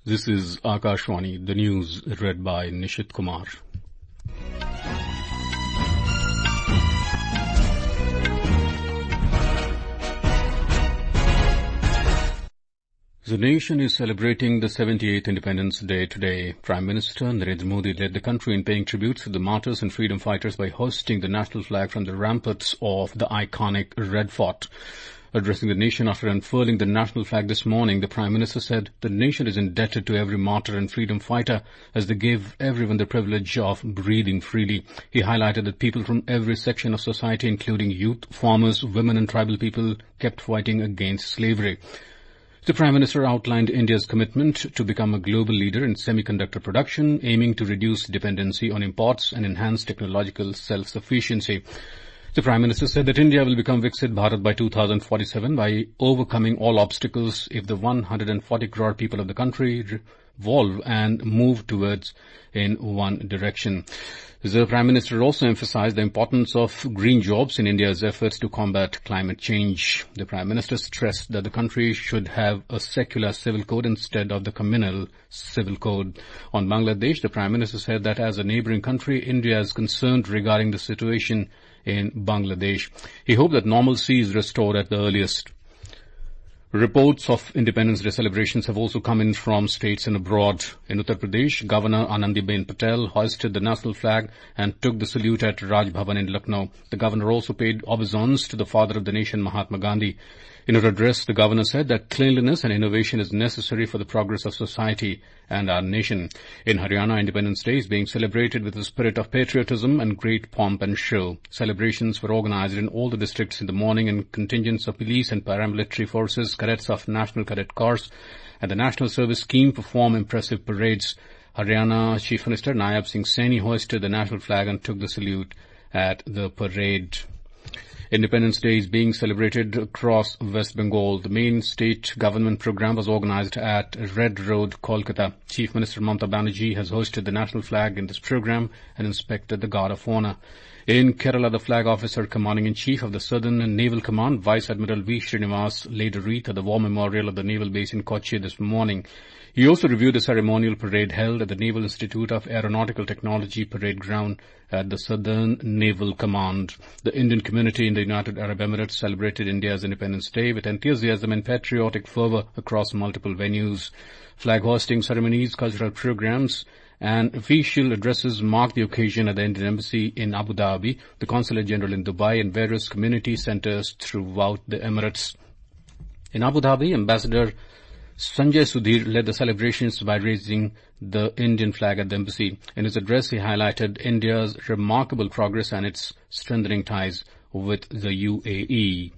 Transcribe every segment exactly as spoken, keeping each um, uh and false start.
This is Akashvani, the news read by Nishit Kumar. The nation is celebrating the seventy-eighth Independence Day today. Prime Minister Narendra Modi led the country in paying tributes to the martyrs and freedom fighters by hoisting the national flag from the ramparts of the iconic Red Fort. Addressing the nation after unfurling the national flag this morning, the Prime Minister said the nation is indebted to every martyr and freedom fighter as they gave everyone the privilege of breathing freely. He highlighted that people from every section of society, including youth, farmers, women and tribal people, kept fighting against slavery. The Prime Minister outlined India's commitment to become a global leader in semiconductor production, aiming to reduce dependency on imports and enhance technological self-sufficiency. The Prime Minister said that India will become Viksit Bharat by two thousand forty-seven by overcoming all obstacles if the one hundred forty crore people of the country revolve and move towards in one direction. The Prime Minister also emphasized the importance of green jobs in India's efforts to combat climate change. The Prime Minister stressed that the country should have a secular civil code instead of the communal civil code. On Bangladesh, the Prime Minister said that as a neighbouring country, India is concerned regarding the situation in Bangladesh. He hoped that normalcy is restored at the earliest. Reports of Independence Day celebrations have also come in from states and abroad. In Uttar Pradesh, Governor Anandiben Patel hoisted the national flag and took the salute at Raj Bhavan in Lucknow. The governor also paid obeisance to the father of the nation, Mahatma Gandhi. In her address, the governor said that cleanliness and innovation is necessary for the progress of society and our nation. In Haryana, Independence Day is being celebrated with the spirit of patriotism and great pomp and show. Celebrations were organized in all the districts in the morning, and contingents of police and paramilitary forces, cadets of National Cadet Corps and the National Service Scheme perform impressive parades. Haryana Chief Minister Nayab Singh Saini hoisted the national flag and took the salute at the parade. Independence Day is being celebrated across West Bengal. The main state government program was organized at Red Road, Kolkata. Chief Minister Mamata Banerjee has hosted the national flag in this program and inspected the Guard of Honour. In Kerala, the flag officer commanding-in-chief of the Southern Naval Command, Vice Admiral V. Srinivas, laid a wreath at the War Memorial of the Naval Base in Kochi this morning. He also reviewed the ceremonial parade held at the Naval Institute of Aeronautical Technology Parade Ground at the Southern Naval Command. The Indian community in the United Arab Emirates celebrated India's Independence Day with enthusiasm and patriotic fervour across multiple venues. Flag hoisting ceremonies, cultural programs and official addresses marked the occasion at the Indian Embassy in Abu Dhabi, the Consulate General in Dubai and various community centres throughout the Emirates. In Abu Dhabi, Ambassador Sanjay Sudhir led the celebrations by raising the Indian flag at the embassy. In his address, he highlighted India's remarkable progress and its strengthening ties with the U A E.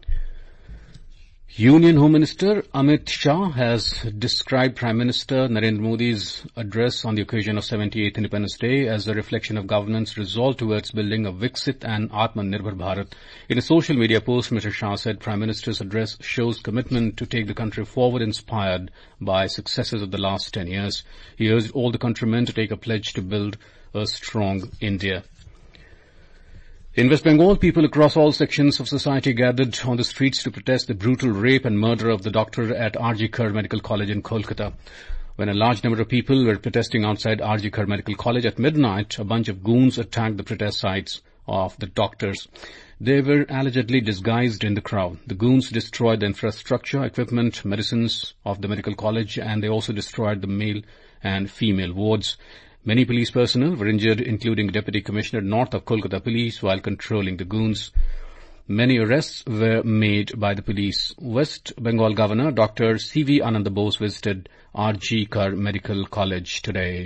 Union Home Minister Amit Shah has described Prime Minister Narendra Modi's address on the occasion of seventy-eighth Independence Day as a reflection of government's resolve towards building a Viksit and Atmanirbhar Bharat. In a social media post, Mister Shah said Prime Minister's address shows commitment to take the country forward, inspired by successes of the last ten years. He urged all the countrymen to take a pledge to build a strong India. In West Bengal, people across all sections of society gathered on the streets to protest the brutal rape and murder of the doctor at R G Kar Medical College in Kolkata. When a large number of people were protesting outside R G Kar Medical College at midnight, a bunch of goons attacked the protest sites of the doctors. They were allegedly disguised in the crowd. The goons destroyed the infrastructure, equipment, medicines of the medical college, and they also destroyed the male and female wards. Many police personnel were injured, including Deputy Commissioner North of Kolkata Police, while controlling the goons. Many arrests were made by the police. West Bengal Governor Doctor C V Ananda Bose visited R G Kar Medical College today.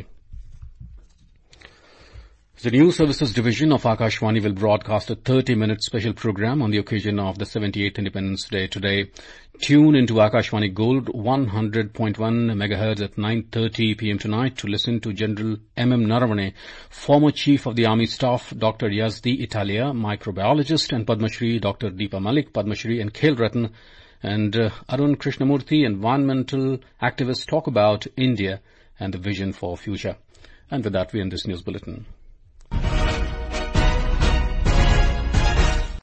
The News Services Division of Akashvani will broadcast a thirty-minute special program on the occasion of the seventy-eighth Independence Day today. Tune into Akashvani Gold one hundred point one megahertz at nine thirty p.m. tonight to listen to General M M Naravane, former Chief of the Army Staff Doctor Yazdi Italia, microbiologist, and Padma Shri Doctor Deepa Malik, Padma Shri and Khel Ratna, and uh, Arun Krishnamurthy, environmental activists, talk about India and the vision for future. And with that, we end this news bulletin.